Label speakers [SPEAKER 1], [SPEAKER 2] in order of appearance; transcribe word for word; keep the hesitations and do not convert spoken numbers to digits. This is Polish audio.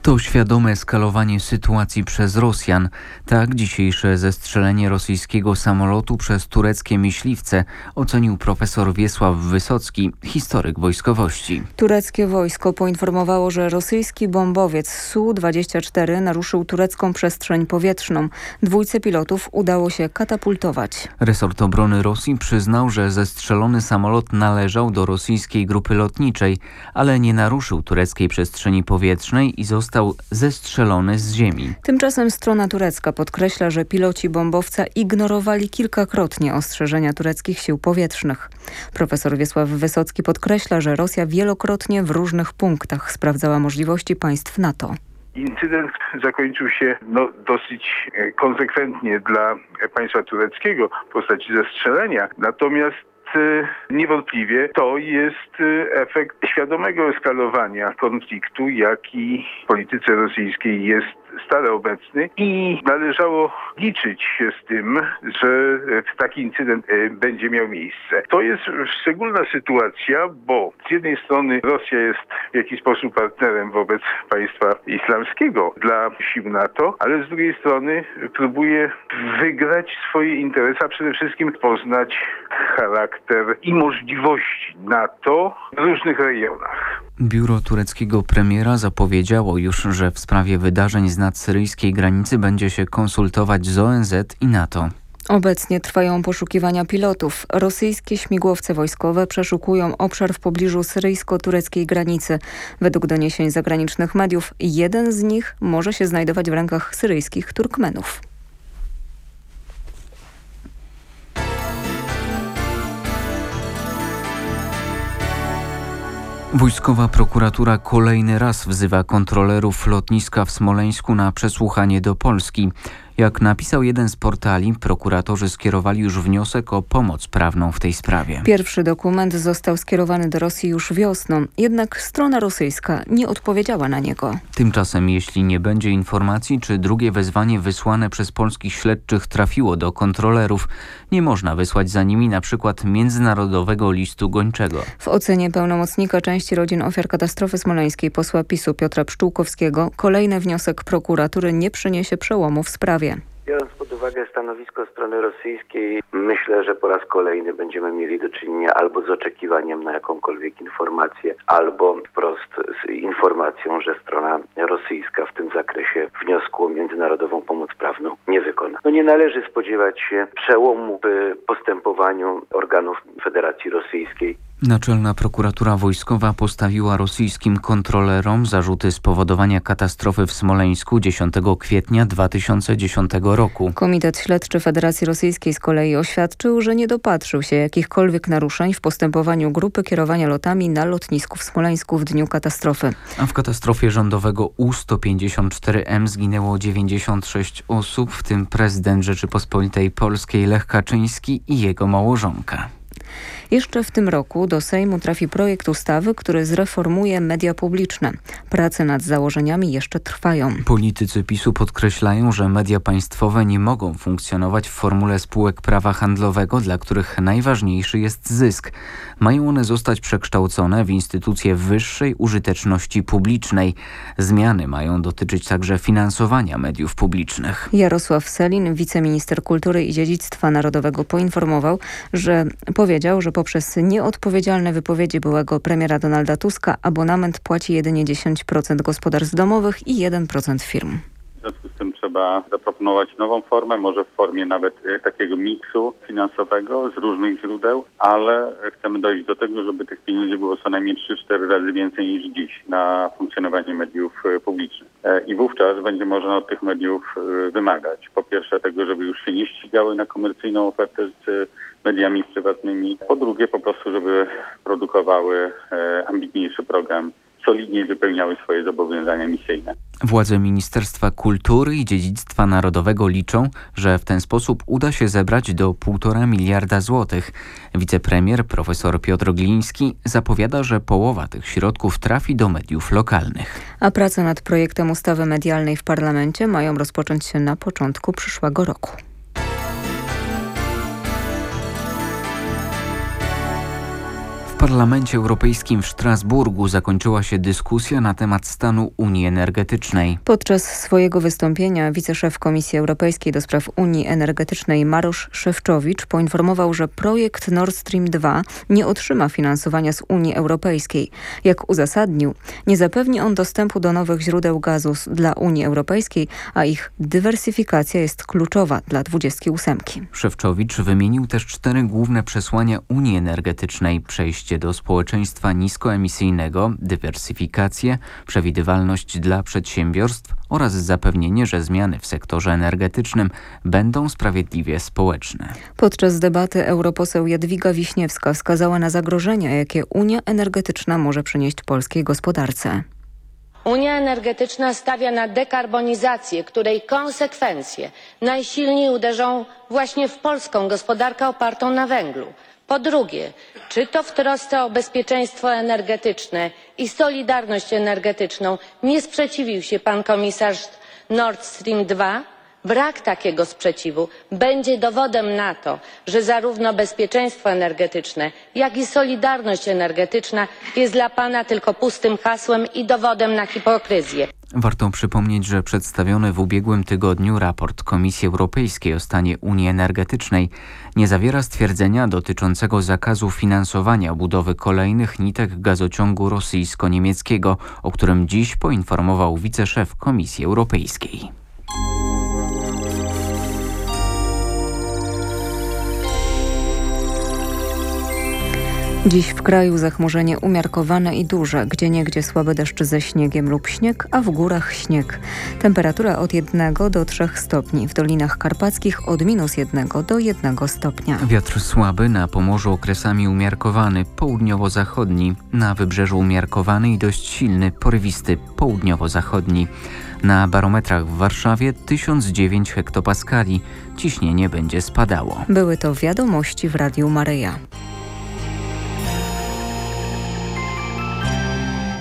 [SPEAKER 1] To świadome eskalowanie sytuacji przez Rosjan. Tak dzisiejsze zestrzelenie rosyjskiego samolotu przez tureckie myśliwce ocenił profesor Wiesław Wysocki, historyk wojskowości.
[SPEAKER 2] Tureckie wojsko poinformowało, że rosyjski bombowiec S U dwadzieścia cztery naruszył turecką przestrzeń powietrzną. Dwójce pilotów udało się katapultować.
[SPEAKER 1] Resort obrony Rosji przyznał, że zestrzelony samolot należał do rosyjskiej grupy lotniczej, ale nie naruszył tureckiej przestrzeni powietrznej i został Został zestrzelony z ziemi.
[SPEAKER 2] Tymczasem strona turecka podkreśla, że piloci bombowca ignorowali kilkakrotnie ostrzeżenia tureckich sił powietrznych. Profesor Wiesław Wysocki podkreśla, że Rosja wielokrotnie w różnych punktach sprawdzała możliwości państw NATO.
[SPEAKER 3] Incydent zakończył się no, dosyć konsekwentnie dla państwa tureckiego w postaci zestrzelenia. Natomiast niewątpliwie to jest efekt świadomego eskalowania konfliktu, jaki w polityce rosyjskiej jest stale obecny i należało liczyć się z tym, że taki incydent będzie miał miejsce. To jest szczególna sytuacja, bo z jednej strony Rosja jest w jakiś sposób partnerem wobec państwa islamskiego dla sił NATO, ale z drugiej strony próbuje wygrać swoje interesy, a przede wszystkim poznać charakter i możliwości NATO w różnych rejonach.
[SPEAKER 1] Biuro tureckiego premiera zapowiedziało już, że w sprawie wydarzeń z nadsyryjskiej granicy będzie się konsultować z O N Z i NATO.
[SPEAKER 2] Obecnie trwają poszukiwania pilotów. Rosyjskie śmigłowce wojskowe przeszukują obszar w pobliżu syryjsko-tureckiej granicy. Według doniesień zagranicznych mediów, jeden z nich może się znajdować w rękach syryjskich Turkmenów.
[SPEAKER 1] Wojskowa prokuratura kolejny raz wzywa kontrolerów lotniska w Smoleńsku na przesłuchanie do Polski. Jak napisał jeden z portali, prokuratorzy skierowali już wniosek o pomoc prawną w tej sprawie.
[SPEAKER 2] Pierwszy dokument został skierowany do Rosji już wiosną, jednak strona rosyjska nie odpowiedziała na niego.
[SPEAKER 1] Tymczasem, jeśli nie będzie informacji, czy drugie wezwanie wysłane przez polskich śledczych trafiło do kontrolerów, nie można wysłać za nimi na przykład międzynarodowego listu gończego.
[SPEAKER 2] W ocenie pełnomocnika części rodzin ofiar katastrofy smoleńskiej posła PiSu Piotra Pszczółkowskiego kolejny wniosek prokuratury nie przyniesie przełomu w sprawie.
[SPEAKER 4] Biorąc pod uwagę stanowisko strony rosyjskiej, myślę, że po raz kolejny będziemy mieli do czynienia albo z oczekiwaniem na jakąkolwiek informację, albo wprost z informacją, że strona rosyjska w tym zakresie wniosku o międzynarodową pomoc prawną nie wykona. No nie należy spodziewać się przełomu w postępowaniu organów Federacji Rosyjskiej.
[SPEAKER 1] Naczelna prokuratura wojskowa postawiła rosyjskim kontrolerom zarzuty spowodowania katastrofy w Smoleńsku dziesiątego kwietnia dwa tysiące dziesiątego roku.
[SPEAKER 2] Komitet Śledczy Federacji Rosyjskiej z kolei oświadczył, że nie dopatrzył się jakichkolwiek naruszeń w postępowaniu grupy kierowania lotami na lotnisku w Smoleńsku w dniu katastrofy.
[SPEAKER 1] A w katastrofie rządowego U sto pięćdziesiąt cztery M zginęło dziewięćdziesiąt sześć osób, w tym prezydent Rzeczypospolitej Polskiej Lech Kaczyński i jego małżonka.
[SPEAKER 2] Jeszcze w tym roku do Sejmu trafi projekt ustawy, który zreformuje media publiczne. Prace nad założeniami jeszcze trwają.
[SPEAKER 1] Politycy PiSu podkreślają, że media państwowe nie mogą funkcjonować w formule spółek prawa handlowego, dla których najważniejszy jest zysk. Mają one zostać przekształcone w instytucje wyższej użyteczności publicznej. Zmiany mają dotyczyć także finansowania mediów publicznych.
[SPEAKER 2] Jarosław Sellin, wiceminister kultury i dziedzictwa narodowego, poinformował, że powiedział, że poprzez nieodpowiedzialne wypowiedzi byłego premiera Donalda Tuska abonament płaci jedynie dziesięć procent gospodarstw domowych i jeden procent firm.
[SPEAKER 5] W związku z tym trzeba zaproponować nową formę, może w formie nawet takiego miksu finansowego z różnych źródeł, ale chcemy dojść do tego, żeby tych pieniędzy było co najmniej trzy cztery razy więcej niż dziś na funkcjonowanie mediów publicznych. I wówczas będzie można od tych mediów wymagać. Po pierwsze tego, żeby już się nie ścigały na komercyjną ofertę z mediami prywatnymi. Po drugie po prostu, żeby produkowały ambitniejszy program, solidniej wypełniały swoje zobowiązania misyjne.
[SPEAKER 1] Władze Ministerstwa Kultury i Dziedzictwa Narodowego liczą, że w ten sposób uda się zebrać do półtora miliarda złotych. Wicepremier profesor Piotr Gliński zapowiada, że połowa tych środków trafi do mediów lokalnych.
[SPEAKER 2] A prace nad projektem ustawy medialnej w parlamencie mają rozpocząć się na początku przyszłego roku.
[SPEAKER 1] W Parlamencie Europejskim w Strasburgu zakończyła się dyskusja na temat stanu Unii Energetycznej.
[SPEAKER 2] Podczas swojego wystąpienia wiceszef Komisji Europejskiej do spraw Unii Energetycznej Maroš Šefčovič poinformował, że projekt Nord Stream dwa nie otrzyma finansowania z Unii Europejskiej. Jak uzasadnił, nie zapewni on dostępu do nowych źródeł gazu dla Unii Europejskiej, a ich dywersyfikacja jest kluczowa dla dwudziestki ósemki.
[SPEAKER 1] Šefčovič wymienił też cztery główne przesłania Unii Energetycznej: przejście do społeczeństwa niskoemisyjnego, dywersyfikację, przewidywalność dla przedsiębiorstw oraz zapewnienie, że zmiany w sektorze energetycznym będą sprawiedliwie społeczne.
[SPEAKER 2] Podczas debaty europoseł Jadwiga Wiśniewska wskazała na zagrożenia, jakie Unia Energetyczna może przynieść polskiej gospodarce.
[SPEAKER 6] Unia energetyczna stawia na dekarbonizację, której konsekwencje najsilniej uderzą właśnie w polską gospodarkę opartą na węglu. Po drugie, czy to w trosce o bezpieczeństwo energetyczne i solidarność energetyczną nie sprzeciwił się pan komisarz Nord Stream dwa? Brak takiego sprzeciwu będzie dowodem na to, że zarówno bezpieczeństwo energetyczne, jak i solidarność energetyczna jest dla pana tylko pustym hasłem i dowodem na hipokryzję.
[SPEAKER 1] Warto przypomnieć, że przedstawiony w ubiegłym tygodniu raport Komisji Europejskiej o stanie Unii Energetycznej nie zawiera stwierdzenia dotyczącego zakazu finansowania budowy kolejnych nitek gazociągu rosyjsko-niemieckiego, o którym dziś poinformował wiceszef Komisji Europejskiej.
[SPEAKER 2] Dziś w kraju zachmurzenie umiarkowane i duże, gdzieniegdzie słaby deszcz ze śniegiem lub śnieg, a w górach śnieg. Temperatura od jednego do trzech stopni, w Dolinach Karpackich od minus jednego do jednego stopnia.
[SPEAKER 1] Wiatr słaby, na Pomorzu okresami umiarkowany, południowo-zachodni, na Wybrzeżu umiarkowany i dość silny, porywisty, południowo-zachodni. Na barometrach w Warszawie tysiąc dziewięć hektopaskali. Ciśnienie będzie spadało.
[SPEAKER 2] Były to wiadomości w Radiu Maryja.